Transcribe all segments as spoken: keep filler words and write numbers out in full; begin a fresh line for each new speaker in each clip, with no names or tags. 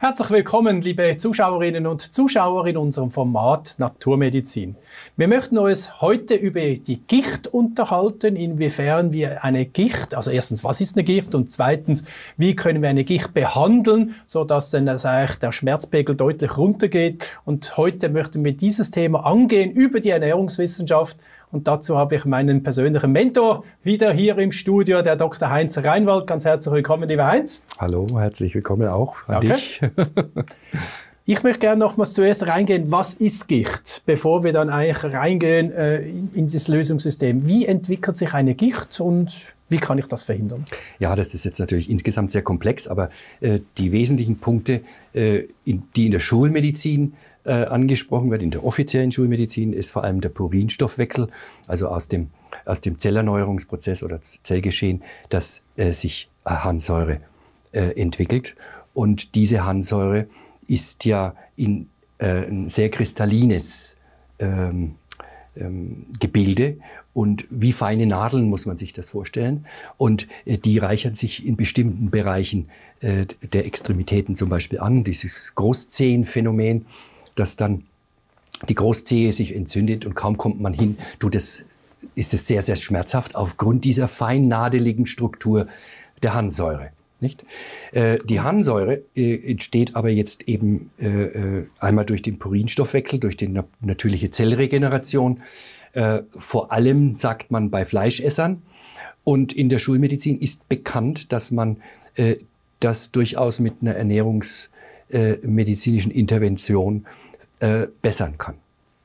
Herzlich willkommen, liebe Zuschauerinnen und Zuschauer in unserem Format Naturmedizin. Wir möchten uns heute über die Gicht unterhalten, inwiefern wir eine Gicht, also erstens, was ist eine Gicht und zweitens, wie können wir eine Gicht behandeln, sodass dann also der Schmerzpegel deutlich runtergeht. Und heute möchten wir dieses Thema angehen über die Ernährungswissenschaft. Und dazu habe ich meinen persönlichen Mentor wieder hier im Studio, der Doktor Heinz Reinwald. Ganz herzlich willkommen, lieber Heinz.
Hallo, herzlich willkommen auch an
Danke.
dich.
Ich möchte gerne nochmals zuerst reingehen, was ist Gicht, bevor wir dann eigentlich reingehen äh, in, in dieses Lösungssystem. Wie entwickelt sich eine Gicht und wie kann ich das verhindern?
Ja, das ist jetzt natürlich insgesamt sehr komplex, aber äh, die wesentlichen Punkte, äh, in, die in der Schulmedizin äh, angesprochen werden, in der offiziellen Schulmedizin, ist vor allem der Purinstoffwechsel, also aus dem, aus dem Zellerneuerungsprozess oder Zellgeschehen, dass äh, sich Harnsäure äh, entwickelt. Und diese Harnsäure ist ja in äh, ein sehr kristallines ähm, ähm, Gebilde und wie feine Nadeln muss man sich das vorstellen. Und äh, die reichern sich in bestimmten Bereichen äh, der Extremitäten zum Beispiel an. Dieses Großzehenphänomen, dass dann die Großzehe sich entzündet und kaum kommt man hin, tut es, ist es sehr, sehr schmerzhaft aufgrund dieser feinnadeligen Struktur der Harnsäure. Nicht? Äh, die Harnsäure äh, entsteht aber jetzt eben äh, einmal durch den Purinstoffwechsel, durch die na natürliche Zellregeneration, äh, vor allem, sagt man, bei Fleischessern. Und in der Schulmedizin ist bekannt, dass man äh, das durchaus mit einer ernährungsmedizinischen äh, Intervention äh, bessern kann.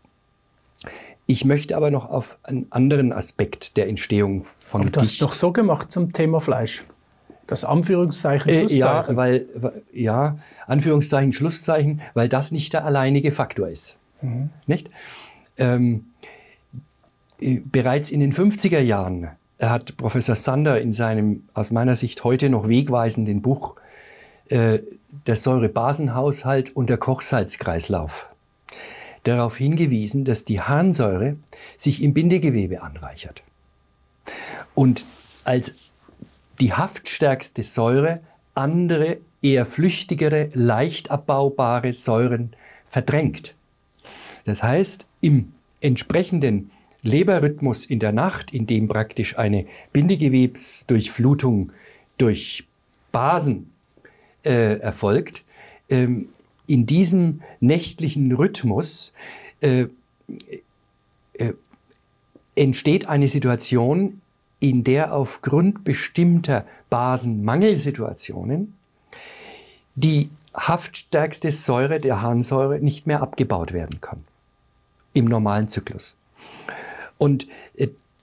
Ich möchte aber noch auf einen anderen Aspekt der Entstehung von
aber du hast doch so gemacht zum Thema Fleisch. Das Anführungszeichen, Schlusszeichen.
Äh, ja, weil, ja, Anführungszeichen, Schlusszeichen, weil das nicht der alleinige Faktor ist. Mhm. Nicht? Ähm, bereits in den fünfziger Jahren hat Professor Sander in seinem, aus meiner Sicht heute noch wegweisenden Buch äh, Der Säurebasenhaushalt und der Kochsalzkreislauf darauf hingewiesen, dass die Harnsäure sich im Bindegewebe anreichert. Und als die haftstärkste Säure andere, eher flüchtigere, leicht abbaubare Säuren verdrängt. Das heißt, im entsprechenden Leberrhythmus in der Nacht, in dem praktisch eine Bindegewebsdurchflutung durch Basen äh, erfolgt, ähm, in diesem nächtlichen Rhythmus äh, äh, entsteht eine Situation, in der aufgrund bestimmter Basenmangelsituationen die haftstärkste Säure der Harnsäure nicht mehr abgebaut werden kann im normalen Zyklus. Und äh,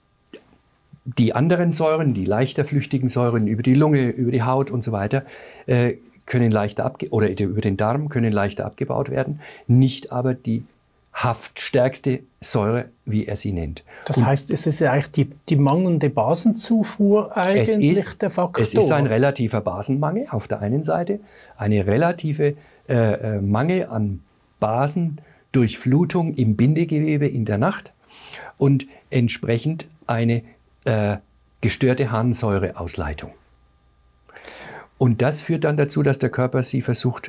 die anderen Säuren, die leichter flüchtigen Säuren über die Lunge, über die Haut und so weiter, äh, können leichter abge oder über den Darm können leichter abgebaut werden, nicht aber die haftstärkste Säure, wie er sie nennt.
Das und heißt, es ist ja eigentlich die, die mangelnde Basenzufuhr eigentlich
ist,
der Faktor?
Es ist ein relativer Basenmangel auf der einen Seite, eine relative äh, Mangel an Basendurchflutung im Bindegewebe in der Nacht und entsprechend eine äh, gestörte Harnsäureausleitung. Und das führt dann dazu, dass der Körper sie versucht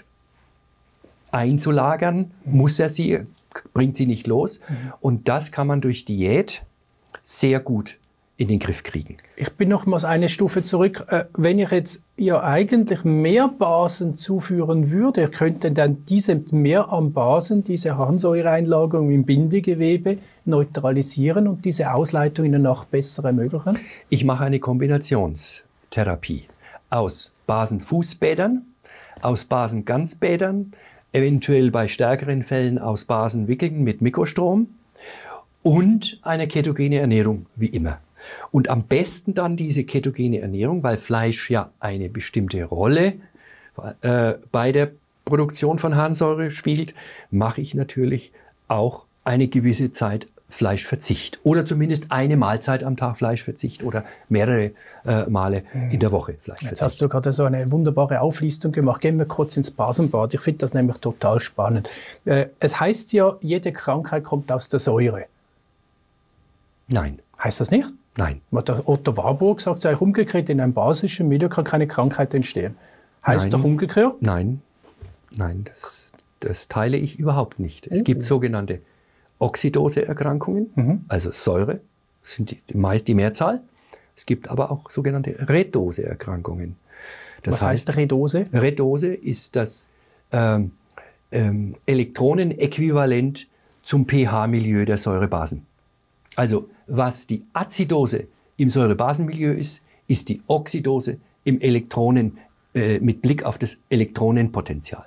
einzulagern, muss er sie, bringt sie nicht los. Mhm. Und das kann man durch Diät sehr gut in den Griff kriegen.
Ich bin noch mal eine Stufe zurück. Wenn ich jetzt ja eigentlich mehr Basen zuführen würde, könnte dann diese mehr an Basen, diese Harnsäureeinlagerung im Bindegewebe neutralisieren und diese Ausleitung in der Nacht besser ermöglichen?
Ich mache eine Kombinationstherapie aus Basenfußbädern, aus Basenganzbädern, eventuell bei stärkeren Fällen aus Basenwickeln mit Mikrostrom und eine ketogene Ernährung wie immer. Und am besten dann diese ketogene Ernährung, weil Fleisch ja eine bestimmte Rolle äh, bei der Produktion von Harnsäure spielt, mache ich natürlich auch eine gewisse Zeit Fleischverzicht oder zumindest eine Mahlzeit am Tag Fleischverzicht oder mehrere äh, Male in der Woche Fleischverzicht.
Jetzt hast du gerade so eine wunderbare Auflistung gemacht. Gehen wir kurz ins Basenbad. Ich finde das nämlich total spannend. Äh, es heißt ja, jede Krankheit kommt aus der Säure.
Nein.
Heißt das nicht?
Nein.
Der Otto Warburg sagt es eigentlich umgekehrt, in einem basischen Milieu kann keine Krankheit entstehen. Heißt
Nein.
doch umgekehrt?
Nein. nein, das, das teile ich überhaupt nicht. Es gibt sogenannte Oxidoseerkrankungen, mhm. also Säure, das sind die, die, meist die Mehrzahl. Es gibt aber auch sogenannte Redoseerkrankungen. Das
Was heißt, heißt Redose?
Redose ist das ähm, ähm, Elektronenäquivalent zum pH-Milieu der Säurebasen. Also was die Azidose im Säurebasenmilieu ist, ist die Oxidose im Elektronen, äh, mit Blick auf das Elektronenpotential.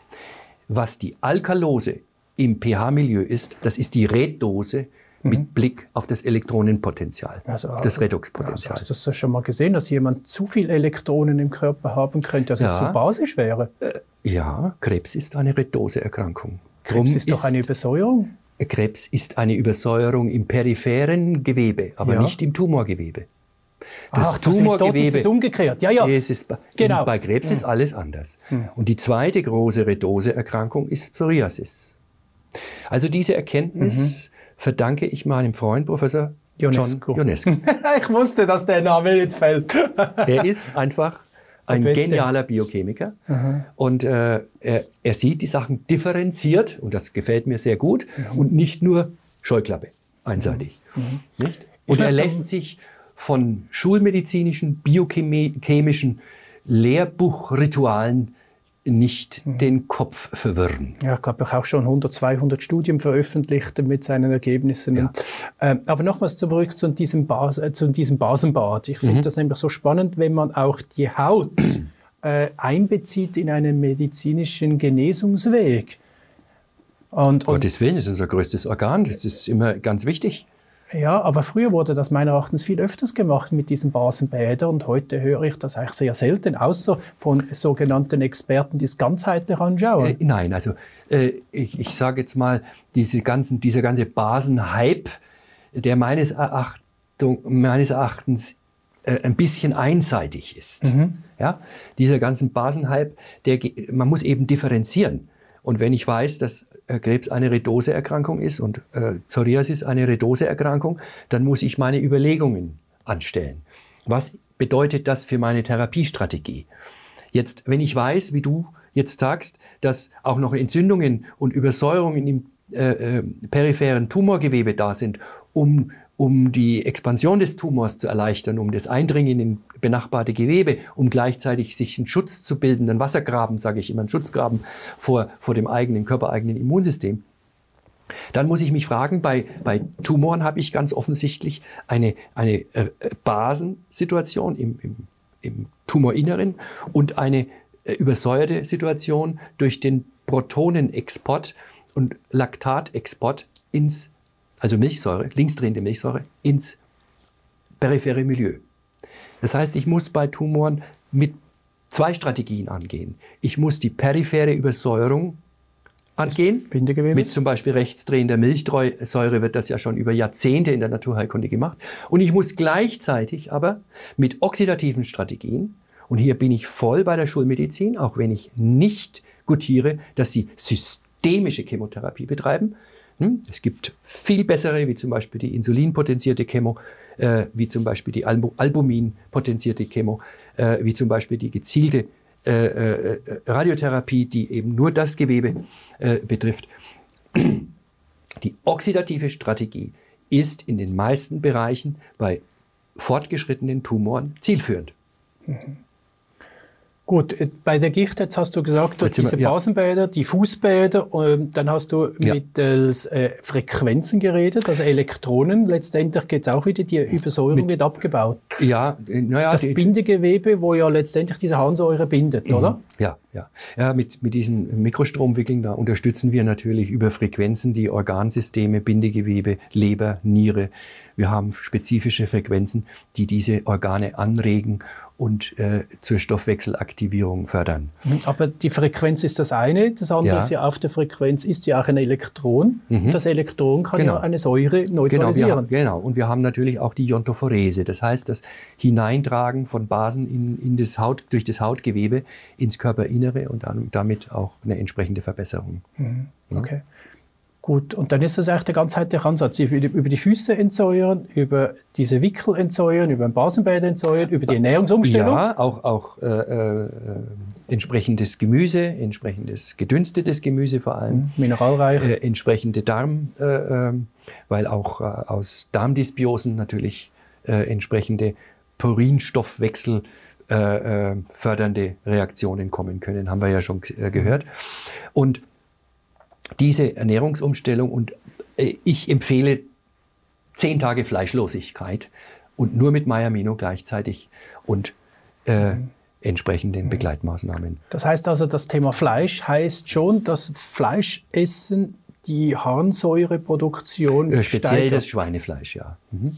Was die Alkalose im pH-Milieu ist, das ist die Redose mhm. mit Blick auf das Elektronenpotential,
also,
auf das Redoxpotential.
Also hast du das schon mal gesehen, dass jemand zu viel Elektronen im Körper haben könnte, also ja. zu basisch wäre?
Äh, ja, Krebs ist eine Redoseerkrankung.
Krebs Drum ist doch eine Übersäuerung?
Krebs ist eine Übersäuerung im peripheren Gewebe, aber ja. nicht im Tumorgewebe. Das
Ach, Tumorgewebe das ist, ist umgekehrt. Ja, ja.
Ist, genau. Bei Krebs ist alles anders. Hm. Und die zweite große Redoseerkrankung ist Psoriasis. Also diese Erkenntnis mhm. verdanke ich meinem Freund Professor
Ionescu.
John Ionescu.
Ich wusste, dass der Name jetzt fällt.
Er ist einfach ein genialer Biochemiker mhm. und äh, er, er sieht die Sachen differenziert und das gefällt mir sehr gut mhm. und nicht nur Scheuklappe, einseitig. Mhm. Nicht? Und er lässt sich von schulmedizinischen, biochemischen Lehrbuchritualen nicht mhm. den Kopf verwirren.
Ja, ich glaube, ich habe auch schon hundert, zweihundert Studien veröffentlicht mit seinen Ergebnissen. Ja. Ähm, aber nochmals zurück zu diesem, Bas äh, zu diesem Basenbad. Ich finde mhm. das nämlich so spannend, wenn man auch die Haut äh, einbezieht in einen medizinischen Genesungsweg. Und, und
Gottes Willen, das ist unser größtes Organ, das ist immer ganz wichtig.
Ja, aber früher wurde das meiner Erachtens viel öfters gemacht mit diesen Basenbädern und heute höre ich das eigentlich sehr selten, außer von sogenannten Experten, die es ganzheitlich anschauen.
Äh, nein, also äh, ich, ich sage jetzt mal, diese ganzen, dieser ganze Basenhype, der meines, Erachtung, meines Erachtens äh, ein bisschen einseitig ist. Mhm. Ja? Dieser ganzen Basenhype, der, man muss eben differenzieren. Und wenn ich weiß, dass äh, Krebs eine Redoseerkrankung ist und äh, Psoriasis eine Redoseerkrankung, dann muss ich meine Überlegungen anstellen. Was bedeutet das für meine Therapiestrategie? Jetzt, wenn ich weiß, wie du jetzt sagst, dass auch noch Entzündungen und Übersäuerungen im äh, äh, peripheren Tumorgewebe da sind, um um die Expansion des Tumors zu erleichtern, um das Eindringen in benachbarte Gewebe, um gleichzeitig sich einen Schutz zu bilden, einen Wassergraben, sage ich immer, einen Schutzgraben vor, vor dem eigenen, körpereigenen Immunsystem. Dann muss ich mich fragen, bei, bei Tumoren habe ich ganz offensichtlich eine, eine äh, Basensituation im, im, im Tumorinneren und eine äh, übersäuerte Situation durch den Protonenexport und Laktatexport ins also Milchsäure, linksdrehende Milchsäure, ins periphere Milieu. Das heißt, ich muss bei Tumoren mit zwei Strategien angehen. Ich muss die periphere Übersäuerung angehen. Mit zum Beispiel rechtsdrehender Milchsäure wird das ja schon über Jahrzehnte in der Naturheilkunde gemacht. Und ich muss gleichzeitig aber mit oxidativen Strategien, und hier bin ich voll bei der Schulmedizin, auch wenn ich nicht gutiere, dass sie systemische Chemotherapie betreiben. Es gibt viel bessere, wie zum Beispiel die insulinpotenzierte Chemo, äh, wie zum Beispiel die albuminpotenzierte Chemo, äh, wie zum Beispiel die gezielte äh, äh, Radiotherapie, die eben nur das Gewebe äh, betrifft. Die oxidative Strategie ist in den meisten Bereichen bei fortgeschrittenen Tumoren zielführend.
Mhm. Gut, bei der Gicht, jetzt hast du gesagt, durch diese ja. Basenbäder, die Fußbäder, und dann hast du ja. mittels äh, Frequenzen geredet, also Elektronen. Letztendlich geht es auch wieder, die Übersäuerung mit, wird abgebaut.
Ja, naja.
Das die, Bindegewebe, wo ja letztendlich diese Harnsäure bindet, mhm. oder?
Ja, ja. Ja, mit, mit diesen Mikrostromwickeln, da unterstützen wir natürlich über Frequenzen die Organsysteme, Bindegewebe, Leber, Niere. Wir haben spezifische Frequenzen, die diese Organe anregen und äh, zur Stoffwechselaktivierung fördern.
Aber die Frequenz ist das eine, das andere ja. ist ja auf der Frequenz ist ja auch ein Elektron. Mhm. Das Elektron kann genau. ja eine Säure neutralisieren.
Genau, haben, genau, und wir haben natürlich auch die Iontophorese, das heißt das Hineintragen von Basen in, in das Haut, durch das Hautgewebe ins Körperinnere und dann, damit auch eine entsprechende Verbesserung.
Mhm. Okay. Ja. Gut, und dann ist das eigentlich der ganzheitliche Ansatz. Über die Füße entsäuern, über diese Wickel entsäuern, über den Basenbäder entsäuern, über die Ernährungsumstellung.
Ja, auch, auch äh, äh, entsprechendes Gemüse, entsprechendes gedünstetes Gemüse vor allem.
Mineralreich.
Äh, entsprechende Darm, äh, äh, weil auch äh, aus Darmdysbiosen natürlich äh, entsprechende Purinstoffwechsel äh, äh, fördernde Reaktionen kommen können, haben wir ja schon äh, gehört. Und diese Ernährungsumstellung, und äh, ich empfehle zehn Tage Fleischlosigkeit und nur mit MyAmino gleichzeitig und äh, mhm. entsprechenden Begleitmaßnahmen.
Das heißt also, das Thema Fleisch heißt schon, dass Fleischessen die Harnsäureproduktion
äh, speziell
steigert.
das Schweinefleisch, ja. Mhm.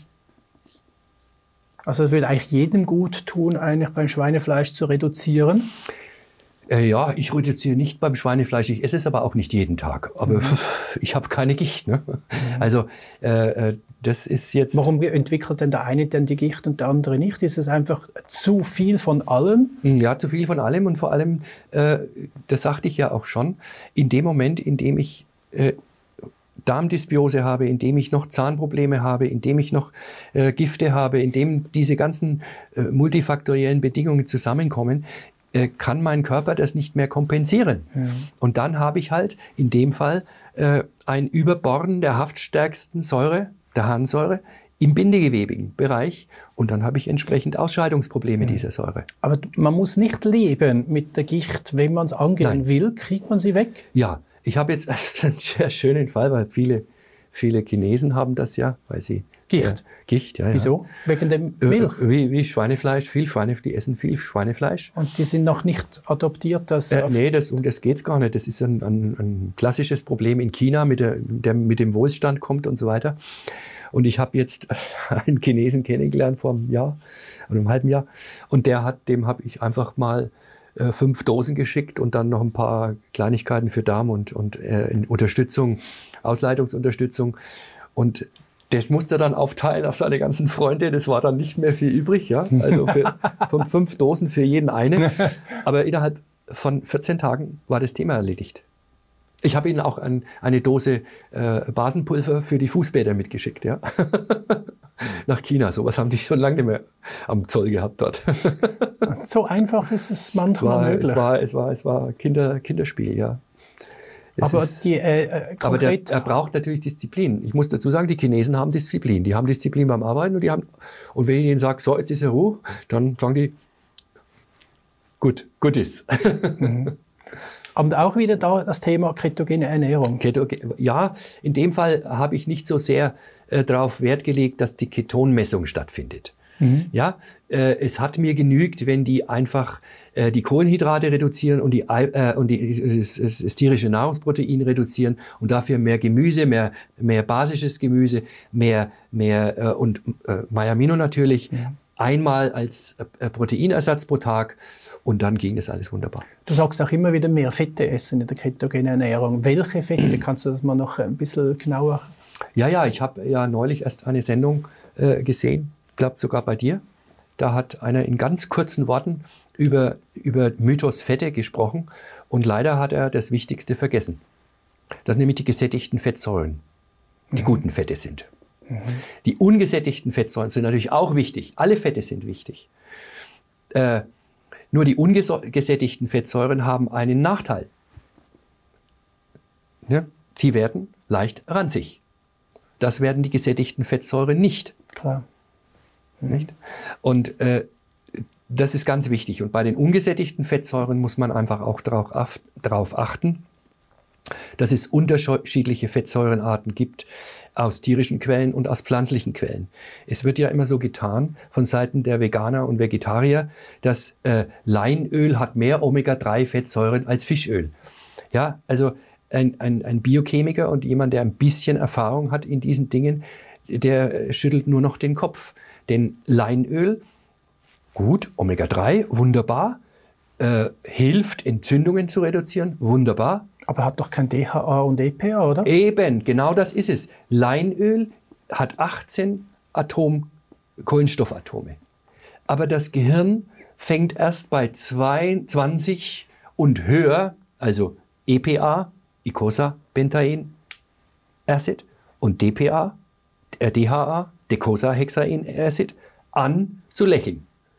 Also es würde eigentlich jedem gut tun, eigentlich beim Schweinefleisch zu reduzieren.
Äh, ja, ich reduziere nicht beim Schweinefleisch, ich esse es aber auch nicht jeden Tag. Aber mhm. ich habe keine Gicht. Ne? Mhm. Also äh, das ist jetzt...
Warum entwickelt denn der eine denn die Gicht und der andere nicht? Ist es einfach zu viel von allem?
Ja, zu viel von allem und vor allem, äh, das sagte ich ja auch schon, in dem Moment, in dem ich äh, Darmdysbiose habe, in dem ich noch Zahnprobleme habe, in dem ich noch äh, Gifte habe, in dem diese ganzen äh, multifaktoriellen Bedingungen zusammenkommen, kann mein Körper das nicht mehr kompensieren. Ja. Und dann habe ich halt in dem Fall äh, ein Überborden der haftstärksten Säure, der Harnsäure, im bindegewebigen Bereich. Und dann habe ich entsprechend Ausscheidungsprobleme ja. dieser Säure.
Aber man muss nicht leben mit der Gicht, wenn man es angehen Nein. will. Kriegt man sie weg?
Ja, ich habe jetzt einen sehr schönen Fall, weil viele, viele Chinesen haben das ja, weil sie
Gicht?
Äh, Gicht, ja.
Wieso?
Ja.
Wegen dem Milch?
Äh, wie, wie Schweinefleisch, viel Schweine, die essen viel Schweinefleisch.
Und die sind noch nicht adoptiert? Dass
äh, nee, das, um das geht es gar nicht. Das ist ein, ein, ein klassisches Problem in China, mit, der, der mit dem Wohlstand kommt und so weiter. Und ich habe jetzt einen Chinesen kennengelernt vor einem Jahr oder einem halben Jahr. Und der hat, dem habe ich einfach mal äh, fünf Dosen geschickt und dann noch ein paar Kleinigkeiten für Darm und, und äh, Unterstützung, Ausleitungsunterstützung. Und das musste er dann aufteilen auf seine ganzen Freunde. Das war dann nicht mehr viel übrig. Ja? Also für, von fünf Dosen für jeden eine. Aber innerhalb von vierzehn Tagen war das Thema erledigt. Ich habe ihnen auch ein, eine Dose äh, Basenpulver für die Fußbäder mitgeschickt. Ja? Nach China. Sowas haben die schon lange nicht mehr am Zoll gehabt dort.
So einfach ist es manchmal
war,
möglich.
Es war, es war, es war Kinder, Kinderspiel, ja. Es
aber
ist,
die, äh,
aber der, er braucht natürlich Disziplin. Ich muss dazu sagen, die Chinesen haben Disziplin. Die haben Disziplin beim Arbeiten und die haben, und wenn ich ihnen sage, so, jetzt ist er Ruhe, dann sagen die, gut, gut ist.
Mhm. Und auch wieder da das Thema ketogene Ernährung.
Ketogen, ja, in dem Fall habe ich nicht so sehr äh, darauf Wert gelegt, dass die Ketonmessung stattfindet. Mhm. Ja, äh, es hat mir genügt, wenn die einfach äh, die Kohlenhydrate reduzieren und die, äh, und die das, das, das tierische Nahrungsprotein reduzieren und dafür mehr Gemüse, mehr, mehr basisches Gemüse, mehr, mehr äh, und äh, MyAmino natürlich, ja. einmal als äh, Proteinersatz pro Tag und dann ging das alles wunderbar.
Du sagst auch immer wieder mehr Fette essen in der ketogenen Ernährung. Welche Fette? Kannst du das mal noch ein bisschen genauer?
Ja, ja, ich habe ja neulich erst eine Sendung äh, gesehen. Ich glaube sogar bei dir, da hat einer in ganz kurzen Worten über, über Mythos Fette gesprochen und leider hat er das Wichtigste vergessen. Das sind nämlich die gesättigten Fettsäuren, die mhm. guten Fette sind. Mhm. Die ungesättigten Fettsäuren sind natürlich auch wichtig, alle Fette sind wichtig. Äh, nur die ungesättigten Fettsäuren haben einen Nachteil. Ja? Sie werden leicht ranzig. Das werden die gesättigten Fettsäuren nicht.
Klar.
Nicht? Und äh, das ist ganz wichtig. Und bei den ungesättigten Fettsäuren muss man einfach auch darauf darauf achten, dass es unterschiedliche Fettsäurenarten gibt aus tierischen Quellen und aus pflanzlichen Quellen. Es wird ja immer so getan von Seiten der Veganer und Vegetarier, dass äh, Leinöl hat mehr Omega drei Fettsäuren als Fischöl. Ja, also ein, ein, ein Biochemiker und jemand, der ein bisschen Erfahrung hat in diesen Dingen, der schüttelt nur noch den Kopf. Denn Leinöl, gut, Omega drei, wunderbar, äh, hilft, Entzündungen zu reduzieren, wunderbar.
Aber hat doch kein D H A und E P A, oder?
Eben, genau das ist es. Leinöl hat achtzehn Atom, Kohlenstoffatome. Aber das Gehirn fängt erst bei zwanzig und höher, also E P A, Icosapentaen Acid, und D P A, äh, D H A, Docosahexaen Acid, an zu lächeln.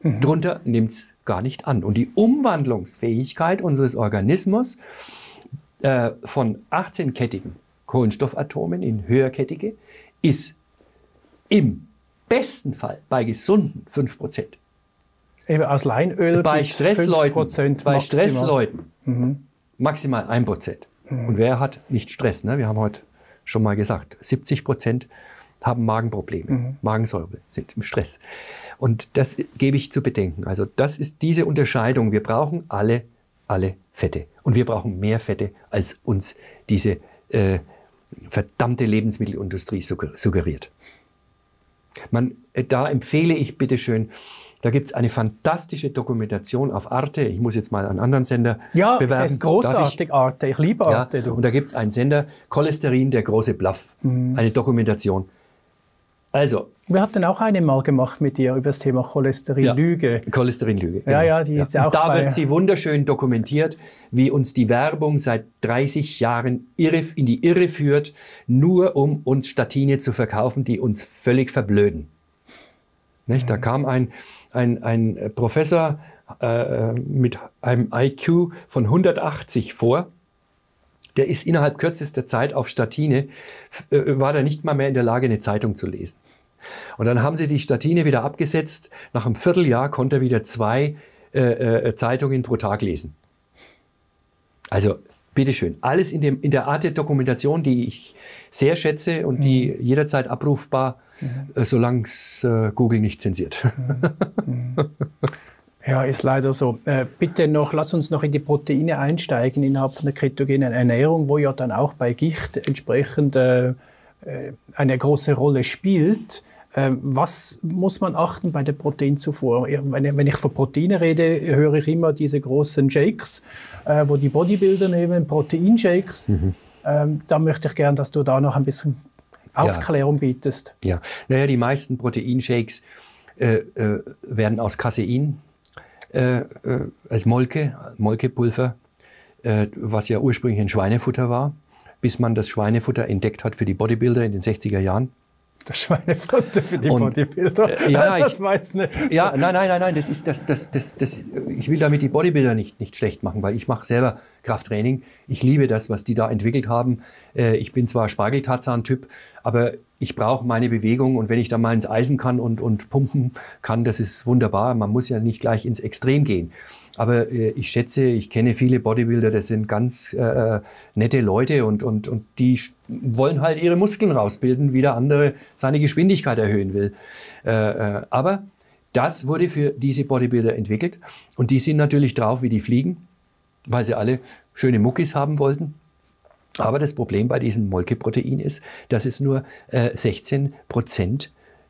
Mhm. Drunter nimmt es gar nicht an. Und die Umwandlungsfähigkeit unseres Organismus äh, von achtzehnkettigen Kohlenstoffatomen in höherkettige ist im besten Fall bei gesunden fünf Prozent.
Eben aus Leinöl
bei
bis
Stressleuten,
fünf Prozent
bei
maximal.
Stressleuten
Mhm.
maximal ein Prozent. Mhm. Und wer hat nicht Stress? Ne? Wir haben heute schon mal gesagt, siebzig Prozent haben Magenprobleme, mhm. Magensäure, sind im Stress. Und das gebe ich zu bedenken. Also das ist diese Unterscheidung. Wir brauchen alle, alle Fette. Und wir brauchen mehr Fette, als uns diese äh, verdammte Lebensmittelindustrie suggeriert. Man, äh, da empfehle ich bitteschön, da gibt es eine fantastische Dokumentation auf Arte. Ich muss jetzt mal einen anderen Sender
ja,
bewerben.
Ja, das ist großartig, Arte. Ich liebe Arte.
Ja,
du.
und da gibt es einen Sender, Cholesterin, der große Bluff. Mhm. Eine Dokumentation. Also.
Wir hatten auch eine mal gemacht mit dir über das Thema Cholesterinlüge.
Ja, Cholesterinlüge.
Genau. Ja, ja, die ist ja auch.
Da wird sie wunderschön dokumentiert, wie uns die Werbung seit dreißig Jahren irre, in die Irre führt, nur um uns Statine zu verkaufen, die uns völlig verblöden. Nicht? Mhm. Da kam ein, ein, ein Professor äh, mit einem I Q von hundertachtzig vor. Der ist innerhalb kürzester Zeit auf Statine, äh, war da nicht mal mehr in der Lage, eine Zeitung zu lesen. Und dann haben sie die Statine wieder abgesetzt. Nach einem Vierteljahr konnte er wieder zwei äh, äh, Zeitungen pro Tag lesen. Also, bitteschön, alles in, dem, in der Art der Dokumentation, die ich sehr schätze und die mhm. jederzeit abrufbar, mhm. äh, solange es äh, Google nicht zensiert.
Mhm. Ja, ist leider so. Äh, bitte noch, lass uns noch in die Proteine einsteigen innerhalb von der ketogenen Ernährung, wo ja dann auch bei Gicht entsprechend äh, eine große Rolle spielt. Äh, was muss man achten bei der Proteinzufuhr? Wenn, wenn ich von Proteinen rede, höre ich immer diese großen Shakes, äh, wo die Bodybuilder nehmen, Proteinshakes. Mhm. Ähm, da möchte ich gerne, dass du da noch ein bisschen Aufklärung ja. bietest.
Ja, naja, die meisten Proteinshakes äh, äh, werden aus Casein Äh, äh, als Molke, Molkepulver, äh, was ja ursprünglich ein Schweinefutter war, bis man das Schweinefutter entdeckt hat für die Bodybuilder in den sechziger Jahren.
Das Schweinefutter für die und, Bodybuilder?
Äh, ja,
das
ich,
weiß nicht.
Ja, nein, nein, nein, nein, das ist, das, das, das, das, ich will damit die Bodybuilder nicht, nicht schlecht machen, weil ich mache selber Krafttraining. Ich liebe das, was die da entwickelt haben. Äh, ich bin zwar Spargeltarzan-Typ, aber ich brauche meine Bewegung und wenn ich da mal ins Eisen kann und, und pumpen kann, das ist wunderbar. Man muss ja nicht gleich ins Extrem gehen. Aber äh, ich schätze, ich kenne viele Bodybuilder, das sind ganz äh, nette Leute und, und, und die wollen halt ihre Muskeln rausbilden, wie der andere seine Geschwindigkeit erhöhen will. Äh, äh, aber das wurde für diese Bodybuilder entwickelt und die sind natürlich drauf wie die Fliegen, weil sie alle schöne Muckis haben wollten. Aber das Problem bei diesem Molkeprotein ist, dass es nur äh, sechzehn Prozent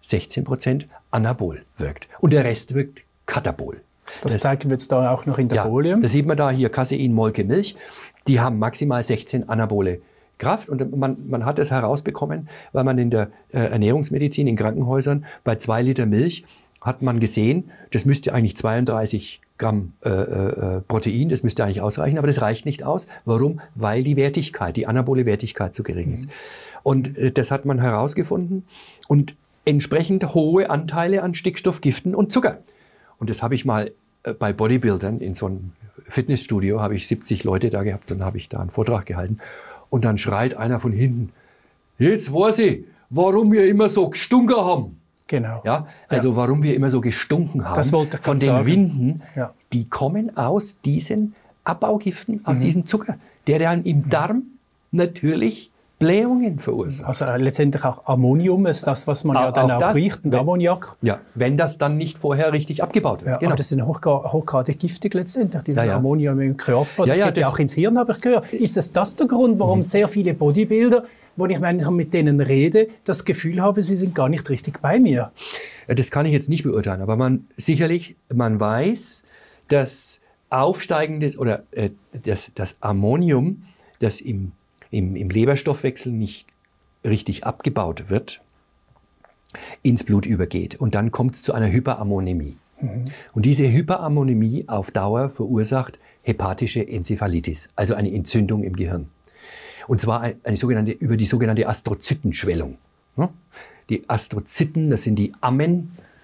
Anabol wirkt. Und der Rest wirkt Katabol.
Das, das zeigen wir jetzt da auch noch in der
ja,
Folie.
Das sieht man da hier, Casein, Molke, Milch. Die haben maximal sechzehn Anabole Kraft. Und man, man hat das herausbekommen, weil man in der äh, Ernährungsmedizin in Krankenhäusern bei zwei Liter Milch hat man gesehen, das müsste eigentlich zweiunddreißig Gramm äh, äh, Protein, das müsste eigentlich ausreichen, aber das reicht nicht aus. Warum? Weil die Wertigkeit, die anabole Wertigkeit zu gering ist. Mhm. Und äh, das hat man herausgefunden und entsprechend hohe Anteile an Stickstoffgiften und Zucker. Und das habe ich mal äh, bei Bodybuildern in so einem Fitnessstudio, habe ich siebzig Leute da gehabt, dann habe ich da einen Vortrag gehalten und dann schreit einer von hinten, jetzt weiß ich, warum wir immer so gestunken haben.
Genau.
Ja, also ja. warum wir immer so gestunken haben
das wollte ich
von den
sagen.
Winden,
ja.
die kommen aus diesen Abbaugiften, aus mhm. diesem Zucker, der dann im Darm natürlich Blähungen verursacht.
Also äh, letztendlich auch Ammonium ist das, was man ja dann auch, auch riecht, und Ammoniak.
Ja, wenn das dann nicht vorher richtig abgebaut wird.
Ja, genau. Aber das ist hochgra hochgradig giftig letztendlich, dieses ja, ja. Ammonium im Körper. Das
ja, ja,
geht ja auch ins Hirn, habe ich gehört. Ist das, das der Grund, warum mhm. sehr viele Bodybuilder, wo ich meine, mit denen rede, das Gefühl habe, sie sind gar nicht richtig bei mir?
Das kann ich jetzt nicht beurteilen, aber man sicherlich, man weiß, dass aufsteigendes oder äh, das, das Ammonium, das im Im, im Leberstoffwechsel nicht richtig abgebaut wird, ins Blut übergeht. Und dann kommt es zu einer Hyperammonämie. Mhm. Und diese Hyperammonämie auf Dauer verursacht hepatische Enzephalitis, also eine Entzündung im Gehirn. Und zwar eine, eine sogenannte, über die sogenannte Astrozytenschwellung. Die Astrozyten, das sind die Ammen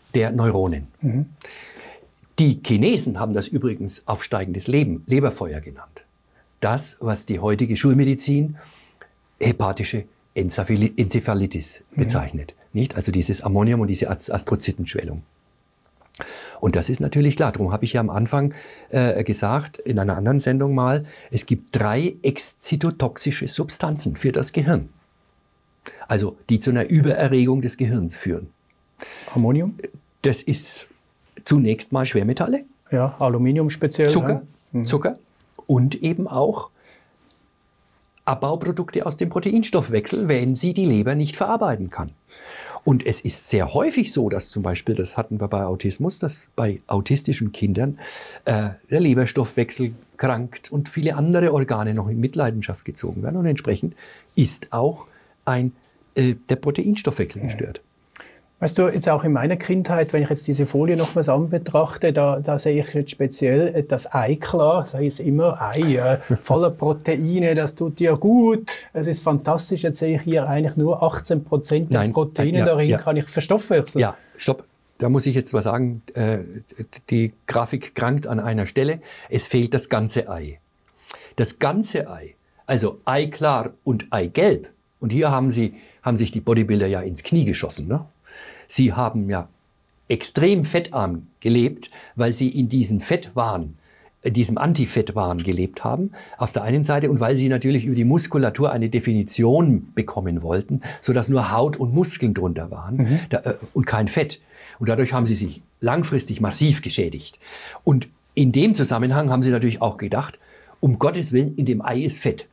der Neuronen. Mhm. Die Chinesen haben das übrigens aufsteigendes Leben, Leberfeuer genannt. Das, was die heutige Schulmedizin hepatische Enzephalitis mhm. bezeichnet. Nicht? Also dieses Ammonium und diese Astrozytenschwellung. Und das ist natürlich klar. Darum habe ich ja am Anfang äh, gesagt, in einer anderen Sendung mal, es gibt drei exzitotoxische Substanzen für das Gehirn. Also die zu einer Übererregung des Gehirns führen.
Ammonium?
Das ist zunächst mal Schwermetalle.
Ja, Aluminium speziell.
Zucker,
ja. mhm.
Zucker und eben auch Abbauprodukte aus dem Proteinstoffwechsel, wenn sie die Leber nicht verarbeiten kann. Und es ist sehr häufig so, dass zum Beispiel, das hatten wir bei Autismus, dass bei autistischen Kindern äh, der Leberstoffwechsel krankt und viele andere Organe noch in Mitleidenschaft gezogen werden. Und entsprechend ist auch ein, äh, der Proteinstoffwechsel gestört.
Weißt du, jetzt auch in meiner Kindheit, wenn ich jetzt diese Folie nochmals an betrachte, da, da sehe ich jetzt speziell das Ei klar, sei es immer Ei, äh, voller Proteine, das tut dir gut, es ist fantastisch. Jetzt sehe ich hier eigentlich nur achtzehn Prozent der
Nein,
Proteine
ja,
darin,
ja.
kann ich verstoffwechseln.
Ja, stopp. Da muss ich jetzt was sagen. Äh, die Grafik krankt an einer Stelle. Es fehlt das ganze Ei. Das ganze Ei, also Eiklar und Eigelb, und hier haben, sie, haben sich die Bodybuilder ja ins Knie geschossen, ne? Sie haben ja extrem fettarm gelebt, weil sie in diesem Fettwahn, diesem Antifettwahn gelebt haben, auf der einen Seite, und weil sie natürlich über die Muskulatur eine Definition bekommen wollten, sodass nur Haut und Muskeln drunter waren mhm. da, äh, und kein Fett. Und dadurch haben sie sich langfristig massiv geschädigt. Und in dem Zusammenhang haben sie natürlich auch gedacht, um Gottes Willen, in dem Ei ist Fett.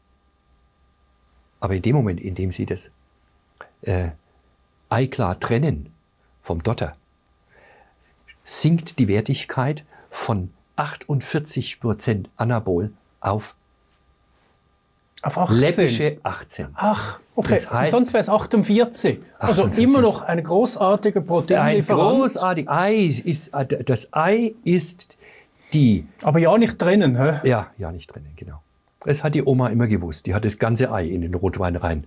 Aber in dem Moment, in dem sie das äh, Eiklar trennen vom Dotter, sinkt die Wertigkeit von achtundvierzig Prozent Anabol auf,
auf achtzehn.
Läppische achtzehn.
Ach, okay.
Das heißt,
sonst wäre es achtundvierzig. Also
achtundvierzig.
Immer noch eine großartige Proteinlieferant.
Ein großartig Ei ist, das Ei ist die...
Aber ja nicht trennen, hä?
Ja, ja nicht trennen, genau. Das hat die Oma immer gewusst. Die hat das ganze Ei in den Rotwein rein,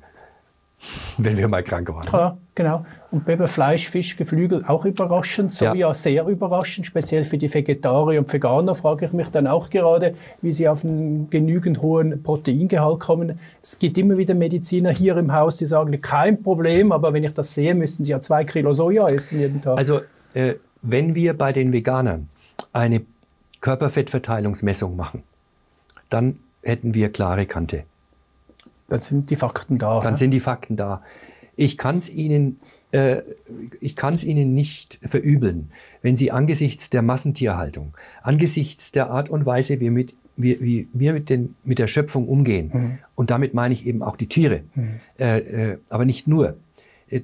wenn wir mal krank waren.
Ja, genau. Und eben Fleisch, Fisch, Geflügel auch überraschend, Soja ja. sehr überraschend, speziell für die Vegetarier und Veganer frage ich mich dann auch gerade, wie sie auf einen genügend hohen Proteingehalt kommen. Es gibt immer wieder Mediziner hier im Haus, die sagen, kein Problem, aber wenn ich das sehe, müssten sie ja zwei Kilo Soja essen jeden Tag.
Also äh, wenn wir bei den Veganern eine Körperfettverteilungsmessung machen, dann hätten wir klare Kante.
Dann sind die Fakten da.
Dann
ne?
sind die Fakten da. Ich kann es Ihnen, äh, ich kann's Ihnen nicht verübeln, wenn Sie angesichts der Massentierhaltung, angesichts der Art und Weise, wie, mit, wie, wie wir mit, den, mit der Schöpfung umgehen, mhm. und damit meine ich eben auch die Tiere, mhm. äh, äh, aber nicht nur, äh,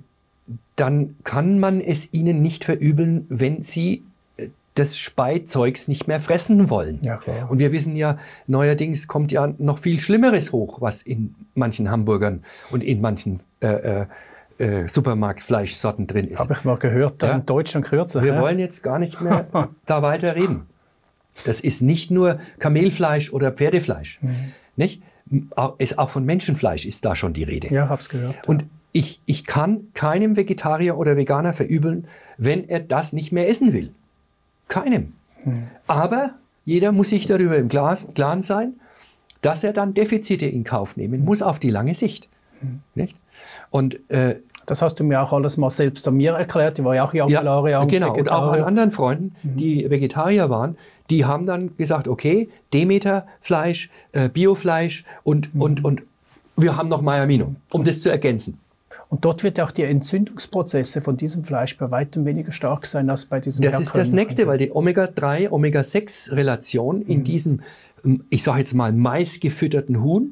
dann kann man es Ihnen nicht verübeln, wenn Sie des Speizeugs nicht mehr fressen wollen.
Ja, klar.
Und wir wissen ja, neuerdings kommt ja noch viel Schlimmeres hoch, was in manchen Hamburgern und in manchen äh, äh, Supermarktfleischsorten drin ist.
Habe ich mal gehört, ja? In Deutschland kürzer.
Wir
ja?
wollen jetzt gar nicht mehr da weiter reden. Das ist nicht nur Kamelfleisch oder Pferdefleisch. Mhm. Nicht? Ist auch von Menschenfleisch ist da schon die Rede.
Ja, hab's gehört.
Und ich, ich kann keinem Vegetarier oder Veganer verübeln, wenn er das nicht mehr essen will. Keinem. Hm. Aber jeder muss sich darüber im Klaren sein, dass er dann Defizite in Kauf nehmen muss auf die lange Sicht. Hm. Nicht? Und, äh,
das hast du mir auch alles mal selbst an mir erklärt. Ich war ja auch Jahre
ja,
lang
genau. Und auch an anderen Freunden,
mhm.
die Vegetarier waren, die haben dann gesagt, okay, Demeter-Fleisch, äh, Biofleisch und, mhm. und, und wir haben noch Maiamino, um das zu ergänzen.
Und dort wird auch die Entzündungsprozesse von diesem Fleisch bei weitem weniger stark sein als bei diesem
Das ist das Nächste, weil die Omega drei, Omega sechs Relation in mhm. diesem, ich sage jetzt mal, maisgefütterten Huhn,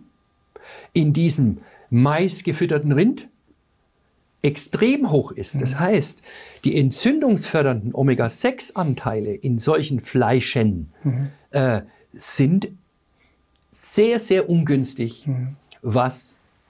in diesem maisgefütterten Rind extrem hoch ist. Das heißt, die entzündungsfördernden Omega sechs Anteile in solchen Fleischen mhm. äh, sind sehr, sehr ungünstig, mhm. was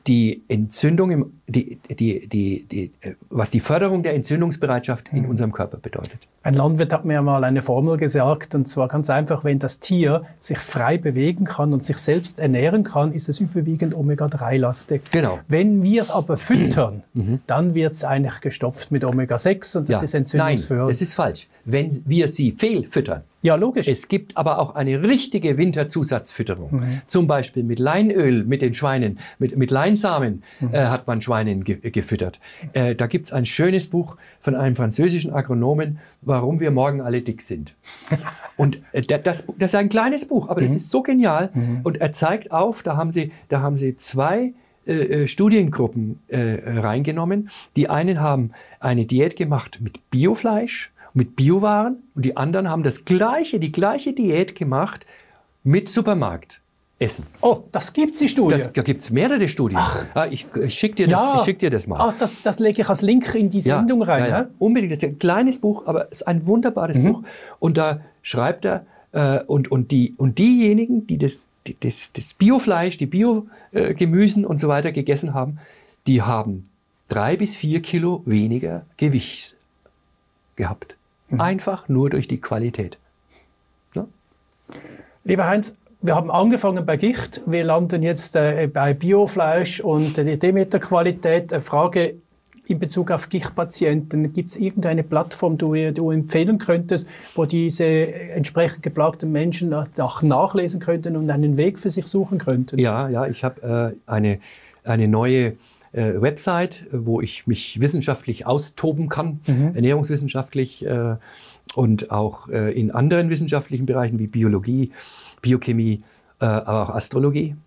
die Entzündung, im, die, die, die, die, was die Förderung der Entzündungsbereitschaft in unserem Körper bedeutet.
Ein Landwirt hat mir mal eine Formel gesagt, und zwar ganz einfach, wenn das Tier sich frei bewegen kann und sich selbst ernähren kann, ist es überwiegend Omega drei lastig.
Genau.
Wenn wir es aber füttern,
mhm.
dann wird es eigentlich gestopft mit Omega sechs und das
ja.
ist entzündungsfördernd.
Nein, das ist falsch. Wenn wir sie fehlfüttern.
Ja, logisch.
Es gibt aber auch eine richtige Winterzusatzfütterung.
Mhm.
Zum Beispiel mit Leinöl, mit den Schweinen, mit, mit Leinsamen mhm. äh, hat man Schweinen ge gefüttert. Äh, da gibt es ein schönes Buch von einem französischen Agronomen, warum wir morgen alle dick sind. Und äh, das, das ist ein kleines Buch, aber mhm. das ist so genial. Mhm. Und er zeigt auf, da haben sie, da haben sie zwei äh, Studiengruppen äh, reingenommen. Die einen haben eine Diät gemacht mit Biofleisch, mit Biowaren, und die anderen haben das gleiche, die gleiche Diät gemacht mit Supermarktessen.
Oh, das gibt's die Studie?
Das, da gibt es mehrere Studien. Ah, ich ich schicke dir,
ja.
schick dir das mal.
Ah, das, das lege ich als Link in die Sendung
ja,
rein.
Ja, ja. Unbedingt. Das ist ein kleines Buch, aber es ist ein wunderbares mhm. Buch. Und da schreibt er, äh, und, und, die, und diejenigen, die das, die, das, das Biofleisch, die Biogemüsen äh, und so weiter gegessen haben, die haben drei bis vier Kilo weniger Gewicht gehabt. Einfach nur durch die Qualität. Ja?
Lieber Heinz, wir haben angefangen bei Gicht. Wir landen jetzt äh, bei Biofleisch und der Demeter-Qualität. Eine Frage in Bezug auf Gichtpatienten. Gibt es irgendeine Plattform, die du empfehlen könntest, wo diese entsprechend geplagten Menschen nach nachlesen könnten und einen Weg für sich suchen könnten?
Ja, ja, ich habe äh, eine, eine neue Äh, Website, wo ich mich wissenschaftlich austoben kann, mhm. ernährungswissenschaftlich äh, und auch äh, in anderen wissenschaftlichen Bereichen wie Biologie, Biochemie, äh, aber auch Astrologie.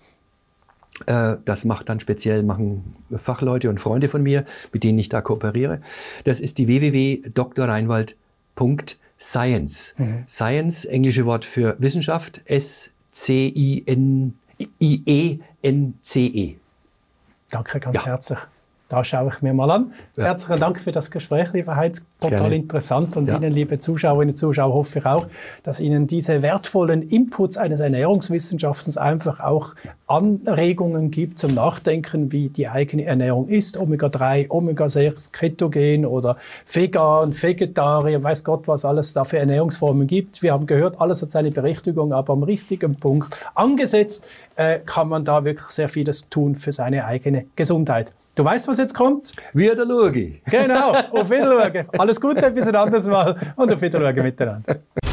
Äh, das macht dann speziell machen Fachleute und Freunde von mir, mit denen ich da kooperiere. Das ist die w w w punkt dr reinwald punkt science. Mhm. Science, englische Wort für Wissenschaft, S C I N I E N C E.
Danke ganz
ja.
herzlich. Da schaue ich mir mal an.
Ja.
Herzlichen Dank für das Gespräch, lieber Heinz. Total
Gerne.
interessant. Und
ja.
Ihnen, liebe Zuschauerinnen und Zuschauer, hoffe ich auch, dass Ihnen diese wertvollen Inputs eines Ernährungswissenschaftlers einfach auch Anregungen gibt zum Nachdenken, wie die eigene Ernährung ist. Omega drei, Omega sechs, Ketogen oder Vegan, Vegetarier, weiß Gott, was alles da für Ernährungsformen gibt. Wir haben gehört, alles hat seine Berechtigung, aber am richtigen Punkt angesetzt äh, kann man da wirklich sehr vieles tun für seine eigene Gesundheit. Du weißt, was jetzt kommt?
Wieder schauen.
Genau, auf Wiedersehen. Alles Gute, bis ein anderes Mal und auf Wiedersehen miteinander.